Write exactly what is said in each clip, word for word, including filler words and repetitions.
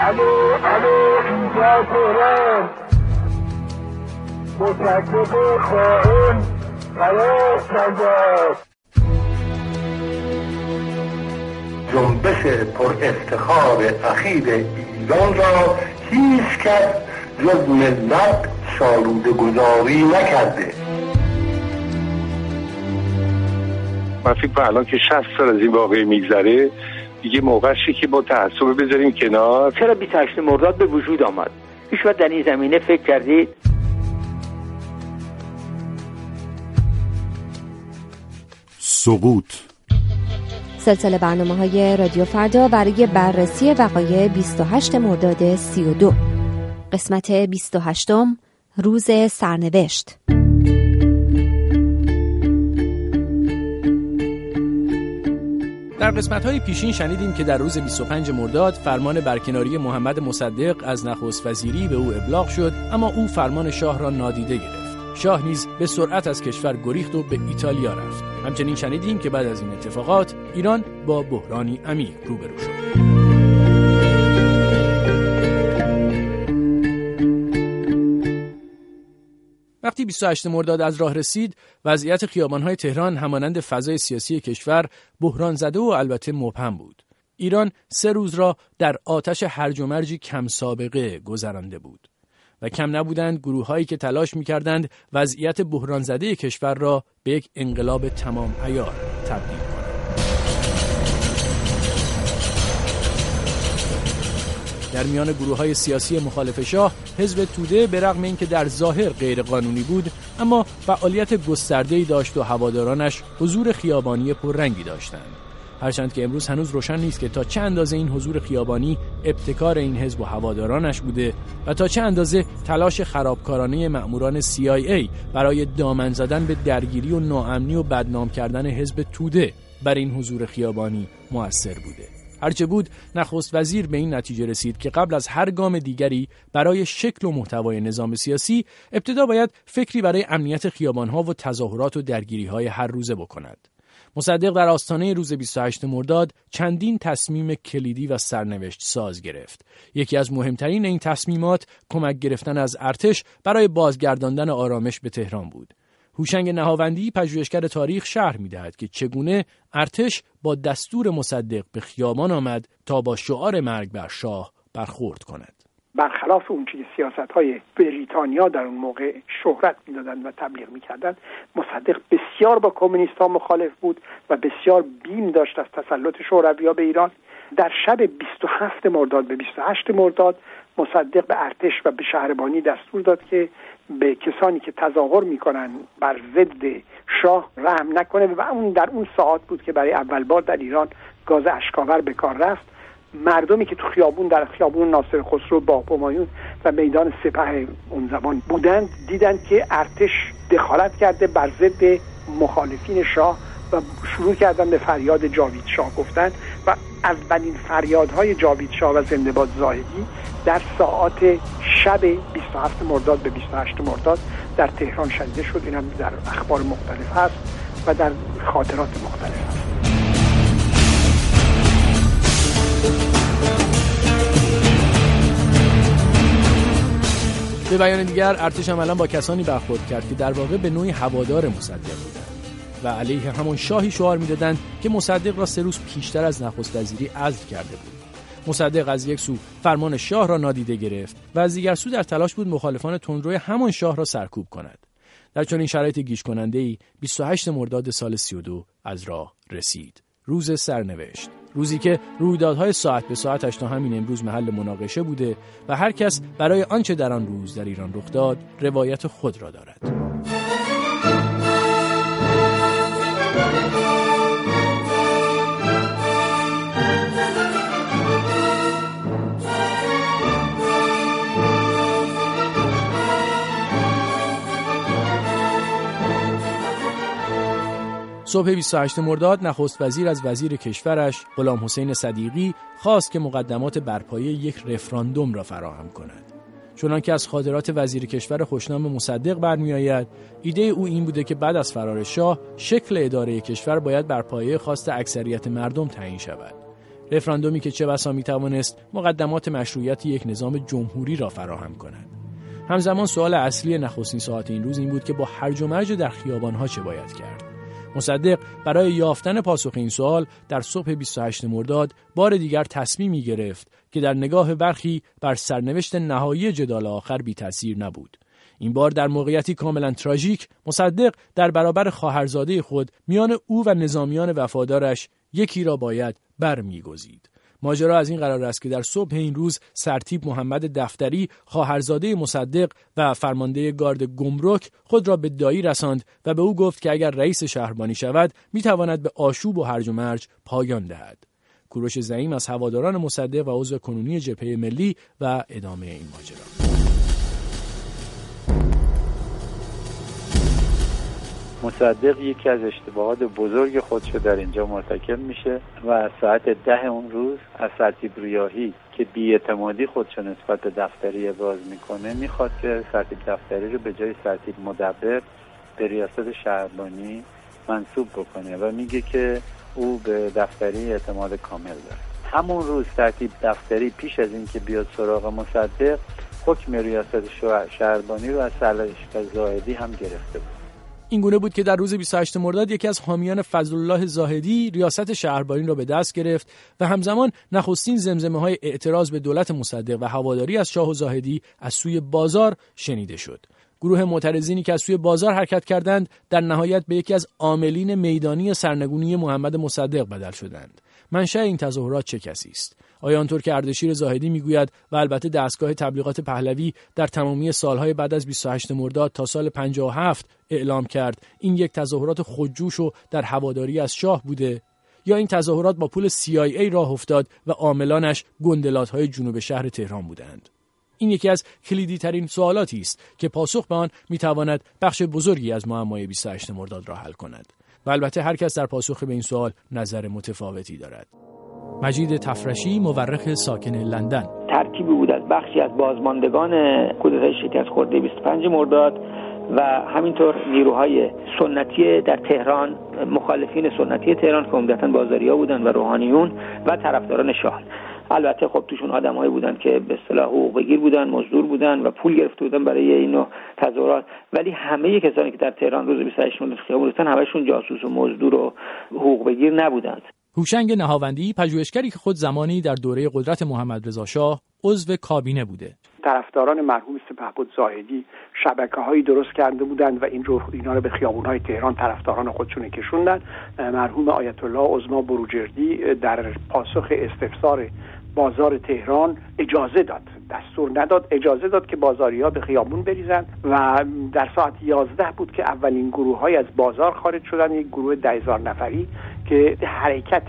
الو الو اینجا تهران، متکب خائن قرار نجات. جنبش پر افتخار اخیر ایران را هیچ کس جز ملت سالوده گذاری نکرده. من فکر کنم الان که شصت سال از این واقعه میگذره دیگه موقعشه که با تعصب بذاریم کنار. چرا بیست و هشت مرداد به وجود آمد؟ هیچ وقت در این زمینه فکر کردید؟ سقوط سلسله برنامه‌های رادیو فردا برای بررسی وقایع بیست و هشتم مرداد سی و دو. قسمت بیست و هشتم، روز سرنوشت. در قسمت‌های پیشین شنیدیم که در روز بیست و پنجم مرداد فرمان برکناری محمد مصدق از نخست وزیری به او ابلاغ شد، اما او فرمان شاه را نادیده گرفت. شاه نیز به سرعت از کشور گریخت و به ایتالیا رفت. همچنین شنیدیم که بعد از این اتفاقات ایران با بحرانی عمیق روبرو شد. وقتی بیست و هشتم مرداد از راه رسید، وضعیت خیابان‌های تهران همانند فضای سیاسی کشور بحران زده و البته مبهم بود. ایران سه روز را در آتش هرج و مرجی کم سابقه گذرانده بود و کم نبودند گروه‌هایی که تلاش می‌کردند وضعیت بحران زده کشور را به یک انقلاب تمام عیار تبدیل کنند. در میان گروه‌های سیاسی مخالف شاه، حزب توده به رغم اینکه در ظاهر غیر قانونی بود، اما فعالیت گسترده‌ای داشت و هوادارانش حضور خیابانی پررنگی داشتند. هرچند که امروز هنوز روشن نیست که تا چه اندازه این حضور خیابانی ابتکار این حزب و هوادارانش بوده و تا چه اندازه تلاش خرابکارانه مأموران سی آی ای برای دامن زدن به درگیری و ناامنی و بدنام کردن حزب توده بر این حضور خیابانی مؤثر بوده. هرچه بود، نخست وزیر به این نتیجه رسید که قبل از هر گام دیگری برای شکل و محتوای نظام سیاسی، ابتدا باید فکری برای امنیت خیابان‌ها و تظاهرات و درگیری‌های هر روزه بکند. مصدق در آستانه روز بیست و هشتم مرداد چندین تصمیم کلیدی و سرنوشت ساز گرفت. یکی از مهمترین این تصمیمات کمک گرفتن از ارتش برای بازگرداندن آرامش به تهران بود. هوشنگ نهاوندی، پژوهشگر تاریخ، شرح می‌دهد که چگونه ارتش با دستور مصدق به خیابان آمد تا با شعار مرگ بر شاه برخورد کند. برخلاف اون چیزی سیاست‌های بریتانیا در اون موقع شهرت می‌دادند و تبلیغ می‌کردند، مصدق بسیار با کمونیست‌ها مخالف بود و بسیار بیم داشت از تسلط شوروی‌ها به ایران. در شب بیست و هفتم مرداد به بیست و هشتم مرداد مصدق به ارتش و به شهربانی دستور داد که به کسانی که تظاهر می‌کنن بر ضد شاه رحم نکنه و اون در اون ساعت بود که برای اول بار در ایران گاز اشک‌آور به کار رفت. مردمی که تو خیابون در خیابون ناصر خسرو با همایون و میدان سپه اون زمان بودند دیدند که ارتش دخالت کرده بر ضد مخالفین شاه و شروع کردن به فریاد جاوید شاه گفتن و اولین فریادهای جاوید شاه و زنده باد زاهدی در ساعات شب بیست و هفتم مرداد به بیست و هشتم مرداد در تهران شنیده شد. این هم در اخبار مختلف هست و در خاطرات مختلف هست. به بیان دیگر، ارتش عملاً با کسانی برخورد کرد که در واقع به نوعی هوادار مصدق بودند و علیه همون شاهی شعار می‌دادند که مصدق را سه روز پیشتر از نخست وزیری عزل کرده بود. مصدق از یک سو فرمان شاه را نادیده گرفت و از دیگر سو در تلاش بود مخالفان تندروی همان شاه را سرکوب کند. در چنین شرایط گیج کننده‌ای بیست و هشتم مرداد سال سی و دو از راه رسید. روز سرنوشت، روزی که رویدادهای ساعت به ساعتش تا همین امروز محل مناقشه بوده و هر کس برای آنچه در آن روز در ایران رخ داد روایت خود را دارد. صبح بیست و هشتم مرداد نخست وزیر از وزیر کشورش غلام حسین صدیقی خواست که مقدمات برپایی یک رفراندوم را فراهم کند. چنانکه از خاطرات وزیر کشور خوشنام مصدق برمی آید، ایده او این بوده که بعد از فرار شاه شکل اداره کشور باید بر پایه خواست اکثریت مردم تعیین شود. رفراندومی که چه بسا میتوانست مقدمات مشروعیت یک نظام جمهوری را فراهم کند. همزمان سوال اصلی نخستین ساعت این روز این بود که با هرج و مرج در خیابان‌ها چه باید کرد. مصدق برای یافتن پاسخ این سوال در صبح بیست و هشتم مرداد بار دیگر تصمیمی گرفت که در نگاه برخی بر سرنوشت نهایی جدال آخر بی تأثیر نبود. این بار در موقعیتی کاملا تراژیک مصدق در برابر خواهرزاده خود میان او و نظامیان وفادارش یکی را باید برمیگزید. ماجرا از این قرار است که در صبح این روز سرتیپ محمد دفتری خواهرزاده مصدق و فرمانده گارد گمرک خود را به دایی رساند و به او گفت که اگر رئیس شهربانی شود میتواند به آشوب و هرج و مرج پایان دهد. کوروش زعیم از هواداران مصدق و عضو کنونی جبهه ملی و ادامه این ماجرا. مصدق یکی از اشتباهات بزرگ خودشو در اینجا مرتکب میشه و ساعت ده اون روز از سرتیپ ریاحی که بی‌اعتمادی خودشو نسبت به دفتری ابراز میکنه میخواد که سرتیپ دفتری رو به جای سرتیپ مدبر به ریاست شهربانی منصوب بکنه و میگه که او به دفتری اعتماد کامل داره. همون روز سرتیپ دفتری پیش از این که بیاد سراغ مصدق حکم ریاست شهربانی رو از سرلشکر زاهدی هم گرفته بود. این گونه بود که در روز بیست و هشتم مرداد یکی از حامیان فضلالله زاهدی ریاست شهربانی را به دست گرفت و همزمان نخستین زمزمه‌های اعتراض به دولت مصدق و هواداری از شاه و زاهدی از سوی بازار شنیده شد. گروه معترضینی که از سوی بازار حرکت کردند در نهایت به یکی از عاملین میدانی سرنگونی محمد مصدق بدل شدند. منشأ این تظاهرات چه کسی است؟ آیا آنطور که اردشیر زاهدی میگوید و البته دستگاه تبلیغات پهلوی در تمامی سالهای بعد از بیست و هشتم مرداد تا سال پنجاه و هفت اعلام کرد این یک تظاهرات خودجوش و در هواداری از شاه بوده، یا این تظاهرات با پول سی آی ای راه افتاد و عاملانش گندلات‌های جنوب شهر تهران بودند؟ این یکی از کلیدی ترین سوالاتی است که پاسخ به آن میتواند بخش بزرگی از معمای بیست و هشتم مرداد را حل کند. و البته هر کس در پاسخ به این سوال نظر متفاوتی دارد. مجید تفرشی، مورخ ساکن لندن: ترکیبی بود از بخشی از بازماندگان کودتای شکست خورده بیست و پنجم مرداد و همینطور نیروهای سنتی در تهران، مخالفین سنتی تهران که عمدتاً بازاریا بودن و روحانیون و طرفداران شاه. البته خب توشون آدمایی بودن که به اصطلاح حقوق بگیر بودن، مزدور بودن و پول گرفته بودن برای این نوع تظاهرات، ولی همه کسانی که در تهران روز بیست و هشتم مرداد خیابون رفتن همشون جاسوس و مزدور و حقوق بگیر نبودند. هوشنگ نهاوندی، پژوهشگری که خود زمانی در دوره قدرت محمد رضا شاه عضو کابینه بوده: طرفداران مرحوم سپهبد زاهدی شبکه‌هایی درست کرده بودند و این رو اینا رو به خیابون‌های تهران طرفداران خودشون کشوندن. مرحوم آیت الله عظما بروجردی در پاسخ استفسار بازار تهران اجازه داد، دستور نداد، اجازه داد که بازاری‌ها به خیابون بریزن و در ساعت یازده بود که اولین گروه‌های از بازار خارج شدن، یک گروه ده هزار نفری که حرکت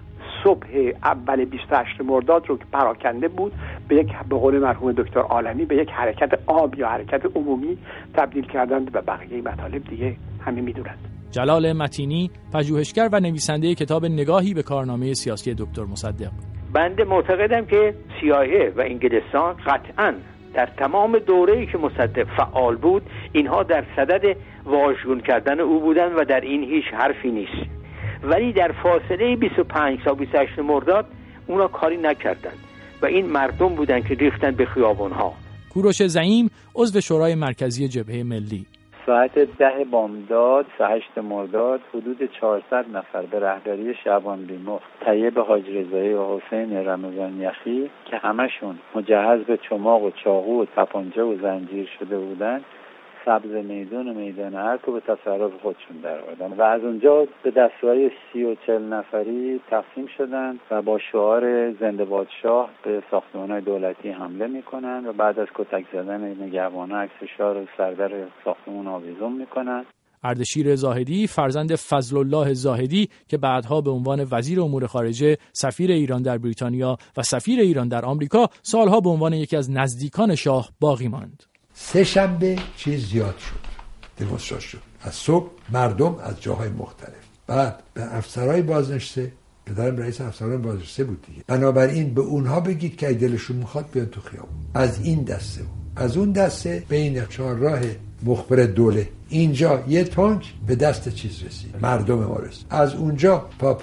صبح اول بیست و هشتم مرداد رو که پراکنده بود به یک، به قول مرحوم دکتر عالمی، به یک حرکت عام یا حرکت عمومی تبدیل کردند و بقیه مطالب دیگه همه می‌دونند. جلال متینی، پژوهشگر و نویسنده کتاب نگاهی به کارنامه سیاسی دکتر مصدق: بنده معتقدم که سی آی ای و انگلستان قطعاً در تمام دوره‌ای که مصدق فعال بود اینها در صدد واژگون کردن او بودند و در این هیچ حرفی نیست، ولی در فاصله بیست و پنج تا بیست و هشت مرداد اونا کاری نکردند و این مردم بودند که ریختن به خیابان‌ها. کوروش زعیم، عضو شورای مرکزی جبهه ملی: ساعت ده بامداد بیست و هشتم مرداد حدود چهارصد نفر به رهبری شعبان بیمخ، طیب حاج رضایی و حسین رمضان یخی که همشون مجهز به چماق و چاقو و تپانچه و زنجیر شده بودند، سبز میدان و میدان ارک رو به تصرف خودشون در آوردن و از اونجا به دسته‌های سی و چل نفری تقسیم شدند و با شعار زنده باد شاه به ساختمان‌های دولتی حمله میکنن و بعد از کتک زدن نگهبانا عکس شاه رو سردر ساختمان آویزون میکنن. اردشیر زاهدی، فرزند فضلالله زاهدی که بعدها به عنوان وزیر امور خارجه، سفیر ایران در بریتانیا و سفیر ایران در آمریکا سالها به عنوان یکی از نزدیکان شاه باقی ماند. سه شنبه چیز زیاد شد، دمونستراسیون شد از صبح، مردم از جاهای مختلف. بعد به افسرهای بازنشسته، پدرم رئیس افسران بازنشسته بود دیگه، بنابراین به اونها بگید که دلشون میخواد بیان تو خیابون. از این دسته بود. از اون دسته بین چهارراه مخبر دوله اینجا یه تانک به دست چیز رسید، مردم ما رسید. از اونجا پاپا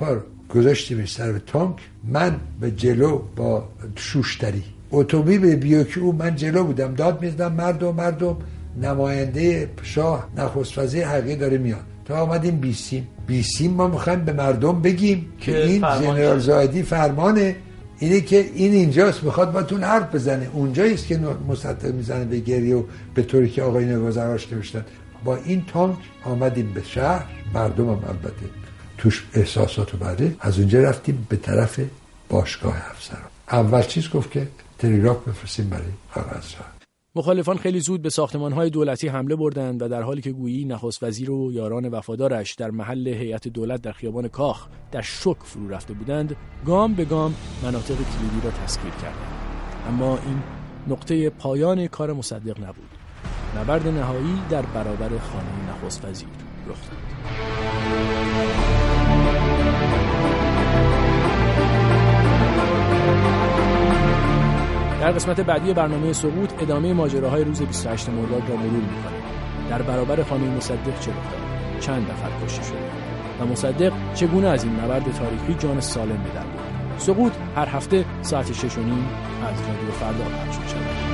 گذاشتیمش سر به تانک، من به جلو با شوشتری اتومبیل بیوکی او، من جلو بودم داد میزدم مردم مردم نماینده شاه نخست وزیر حقیقی داره میاد. تا آمدیم بیسیم بیسیم ما میخوایم به مردم بگیم که این ژنرال زاهدی فرمانه اینه که این اینجاست میخواد باتون حرف بزنه، اونجاییست که مصدق میزنه به گریه و به طوری که آقای نگذراش نوشتن. با این تانک آمدیم به شهر، مردم هم البته توش احساساتو بده. از اونجا رفتیم به طرف باشگاه افسران. اول چیز گفت که تلگراف بفرستیم برای خراسان. مخالفان خیلی زود به ساختمان‌های دولتی حمله بردند و در حالی که گویی نخست وزیر و یاران وفادارش در محل هیئت دولت در خیابان کاخ در شوک فرو رفته بودند، گام به گام مناطق کلیدی را تسخیر کردند. اما این نقطه پایان کار مصدق نبود. نبرد نهایی در برابر خانه نخست وزیر رخ داد. در قسمت بعدی برنامه سقوط ادامه ماجراهای روز بیست و هشتم مرداد را مرور می‌کنیم. در برابر خانه مصدق چه رخ داد؟ چند نفر کشته شدند و مصدق چگونه از این نبرد تاریخی جان سالم به در برد؟ سقوط هر هفته ساعت شش و نیم از رادیو فردا پخش می‌شود.